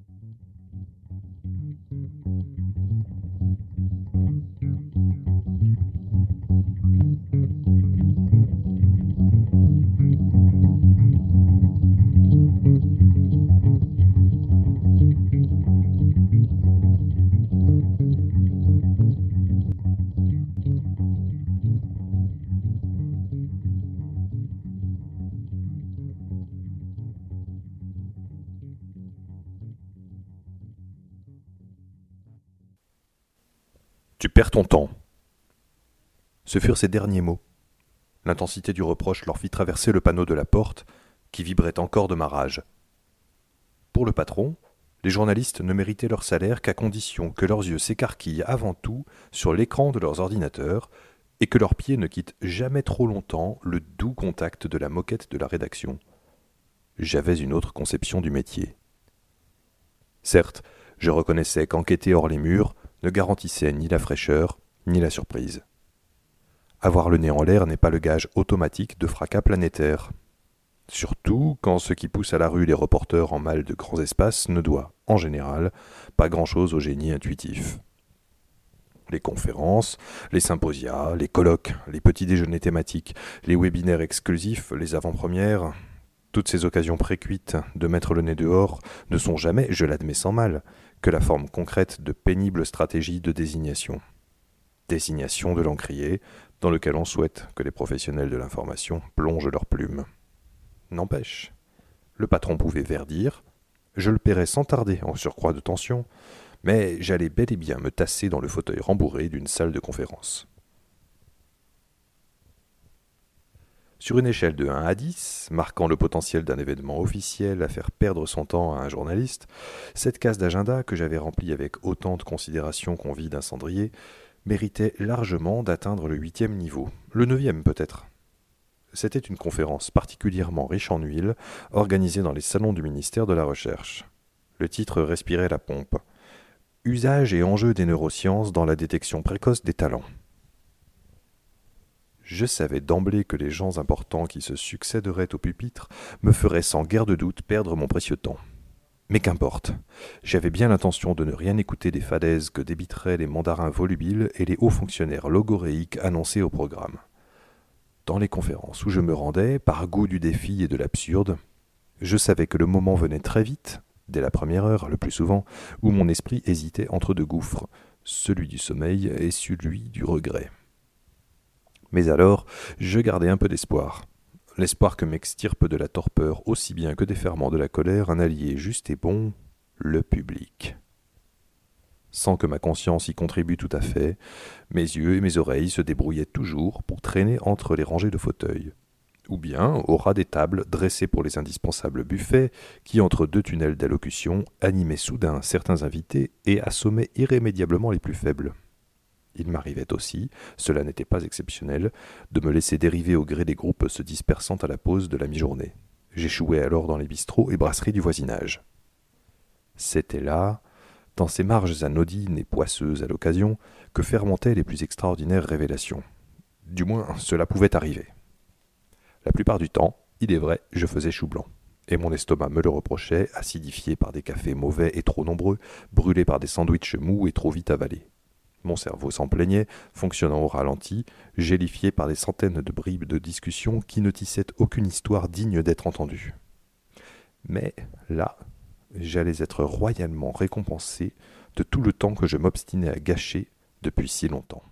Tu perds ton temps. Ce furent ses derniers mots. L'intensité du reproche leur fit traverser le panneau de la porte, qui vibrait encore de ma rage. Pour le patron, les journalistes ne méritaient leur salaire qu'à condition que leurs yeux s'écarquillent avant tout sur l'écran de leurs ordinateurs et que leurs pieds ne quittent jamais trop longtemps le doux contact de la moquette de la rédaction. J'avais une autre conception du métier. Certes, je reconnaissais qu'enquêter hors les murs ne garantissait ni la fraîcheur, ni la surprise. Avoir le nez en l'air n'est pas le gage automatique de fracas planétaires. Surtout quand ce qui pousse à la rue les reporters en mal de grands espaces ne doit, en général, pas grand-chose au génie intuitif. Les conférences, les symposia, les colloques, les petits déjeuners thématiques, les webinaires exclusifs, les avant-premières, toutes ces occasions précuites de mettre le nez dehors ne sont jamais, je l'admets sans mal, que la forme concrète de pénibles stratégies de désignation. Désignation de l'encrier, dans lequel on souhaite que les professionnels de l'information plongent leurs plumes. N'empêche, le patron pouvait verdir, je le paierais sans tarder en surcroît de tension, mais j'allais bel et bien me tasser dans le fauteuil rembourré d'une salle de conférence. Sur une échelle de 1 à 10, marquant le potentiel d'un événement officiel à faire perdre son temps à un journaliste, cette case d'agenda que j'avais remplie avec autant de considération qu'on vit d'un cendrier méritait largement d'atteindre le 8e niveau, le 9e peut-être. C'était une conférence particulièrement riche en huile, organisée dans les salons du ministère de la Recherche. Le titre respirait la pompe. « Usage et enjeux des neurosciences dans la détection précoce des talents ». Je savais d'emblée que les gens importants qui se succéderaient au pupitre me feraient sans guère de doute perdre mon précieux temps. Mais qu'importe, j'avais bien l'intention de ne rien écouter des fadaises que débiteraient les mandarins volubiles et les hauts fonctionnaires logoréiques annoncés au programme. Dans les conférences où je me rendais, par goût du défi et de l'absurde, je savais que le moment venait très vite, dès la première heure le plus souvent, où mon esprit hésitait entre deux gouffres, celui du sommeil et celui du regret. Mais alors, je gardais un peu d'espoir. L'espoir que m'extirpe de la torpeur aussi bien que des ferments de la colère un allié juste et bon, le public. Sans que ma conscience y contribue tout à fait, mes yeux et mes oreilles se débrouillaient toujours pour traîner entre les rangées de fauteuils, ou bien au ras des tables dressées pour les indispensables buffets qui, entre deux tunnels d'allocution, animaient soudain certains invités et assommaient irrémédiablement les plus faibles. Il m'arrivait aussi, cela n'était pas exceptionnel, de me laisser dériver au gré des groupes se dispersant à la pause de la mi-journée. J'échouais alors dans les bistrots et brasseries du voisinage. C'était là, dans ces marges anodines et poisseuses à l'occasion, que fermentaient les plus extraordinaires révélations. Du moins, cela pouvait arriver. La plupart du temps, il est vrai, je faisais chou blanc. Et mon estomac me le reprochait, acidifié par des cafés mauvais et trop nombreux, brûlé par des sandwichs mous et trop vite avalés. Mon cerveau s'en plaignait, fonctionnant au ralenti, gélifié par des centaines de bribes de discussions qui ne tissaient aucune histoire digne d'être entendue. Mais là, j'allais être royalement récompensé de tout le temps que je m'obstinais à gâcher depuis si longtemps.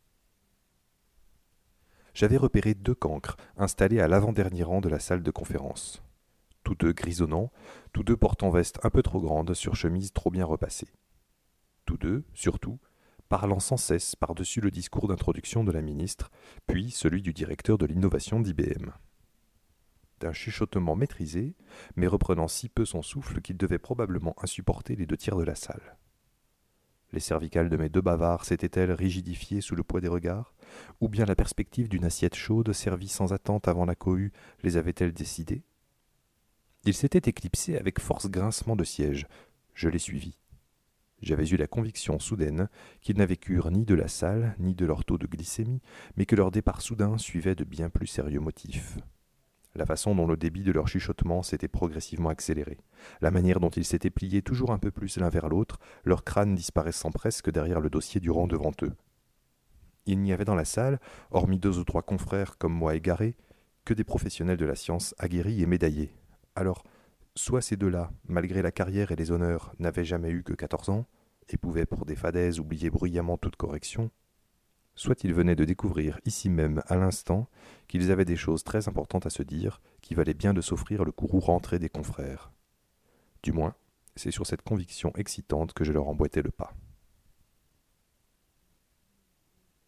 J'avais repéré 2 cancres installés à l'avant-dernier rang de la salle de conférence. Tous 2 grisonnants, tous 2 portant veste un peu trop grande sur chemise trop bien repassée. Tous 2, surtout, parlant sans cesse par-dessus le discours d'introduction de la ministre, puis celui du directeur de l'innovation d'IBM. D'un chuchotement maîtrisé, mais reprenant si peu son souffle qu'il devait probablement insupporter les 2 tiers de la salle. Les cervicales de mes 2 bavards s'étaient-elles rigidifiées sous le poids des regards, ou bien la perspective d'une assiette chaude servie sans attente avant la cohue les avait-elle décidées ? Ils s'étaient éclipsés avec force grincement de siège. Je les suivis. J'avais eu la conviction soudaine qu'ils n'avaient cure ni de la salle, ni de leur taux de glycémie, mais que leur départ soudain suivait de bien plus sérieux motifs. la façon dont le débit de leur chuchotement s'était progressivement accéléré, la manière dont ils s'étaient pliés toujours un peu plus l'un vers l'autre, leurs crânes disparaissant presque derrière le dossier du rang devant eux. Il n'y avait dans la salle, hormis 2 ou 3 confrères comme moi égarés, que des professionnels de la science aguerris et médaillés. Alors, soit ces deux-là, malgré la carrière et les honneurs, n'avaient jamais eu que 14 ans, et pouvaient pour des fadaises oublier bruyamment toute correction, soit ils venaient de découvrir ici même, à l'instant, qu'ils avaient des choses très importantes à se dire, qui valaient bien de s'offrir le courroux rentré des confrères. Du moins, c'est sur cette conviction excitante que je leur emboîtais le pas.